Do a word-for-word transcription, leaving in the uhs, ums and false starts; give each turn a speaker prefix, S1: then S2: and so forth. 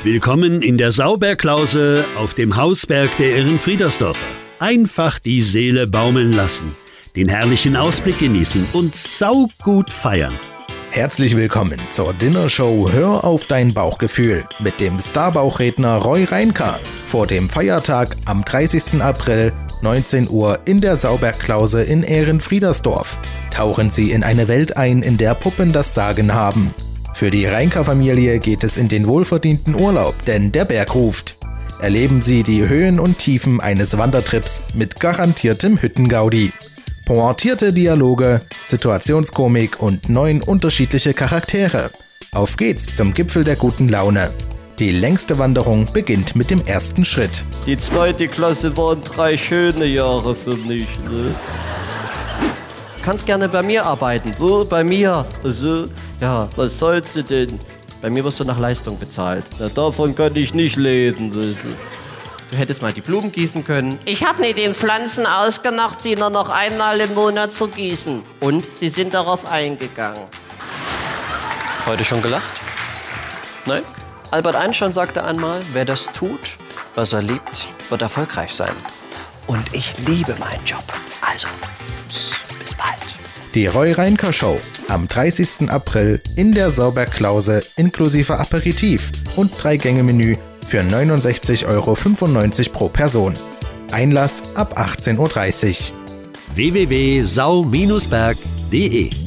S1: Willkommen in der Sauberklause auf dem Hausberg der Ehrenfriedersdorfer. Einfach die Seele baumeln lassen, den herrlichen Ausblick genießen und saugut feiern.
S2: Herzlich willkommen zur Dinnershow Hör auf dein Bauchgefühl mit dem Starbauchredner Roy Reinka vor dem Feiertag am dreißigsten April neunzehn Uhr in der Sauberklause in Ehrenfriedersdorf. Tauchen Sie in eine Welt ein, in der Puppen das Sagen haben. Für die Reinka-Familie geht es in den wohlverdienten Urlaub, denn der Berg ruft. Erleben Sie die Höhen und Tiefen eines Wandertrips mit garantiertem Hüttengaudi. Pointierte Dialoge, Situationskomik und neun unterschiedliche Charaktere. Auf geht's zum Gipfel der guten Laune. Die längste Wanderung beginnt mit dem ersten Schritt.
S3: Die zweite Klasse waren drei schöne Jahre für mich. Ne? Kannst gerne bei mir arbeiten. Wo? Bei mir? Also, ja, was sollst du denn? Bei mir wirst du nach Leistung bezahlt. Na, davon kann ich nicht leben. Du hättest mal die Blumen gießen können.
S4: Ich habe nie den Pflanzen ausgemacht, sie nur noch einmal im Monat zu gießen. Und sie sind darauf eingegangen.
S5: Heute schon gelacht? Nein? Albert Einstein sagte einmal, wer das tut, was er liebt, wird erfolgreich sein. Und ich liebe meinen Job. Also, bis bald.
S2: Die Roy Reinka Show am dreißigsten April in der Sauberklause inklusive Aperitif und Drei-Gänge-Menü für neunundsechzig Euro fünfundneunzig pro Person. Einlass ab achtzehn Uhr dreißig.
S1: w w w punkt sau Bindestrich berg punkt de